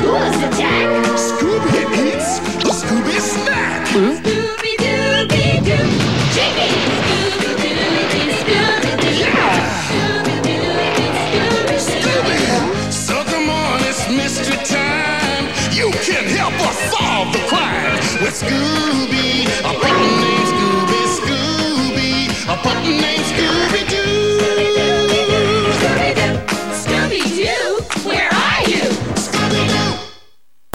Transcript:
Who's attack? Scooby eats a Scooby snack. Scooby-Dooby-Doo. Chicken. Scooby-Dooby-Doo. Scooby-Doo. Yeah! Scooby-Dooby-Doo. Scooby! So come on, it's mystery time. You can help us solve the crime with Scooby, a puppy named Scooby, Scooby, a puppy named Scooby-Doo.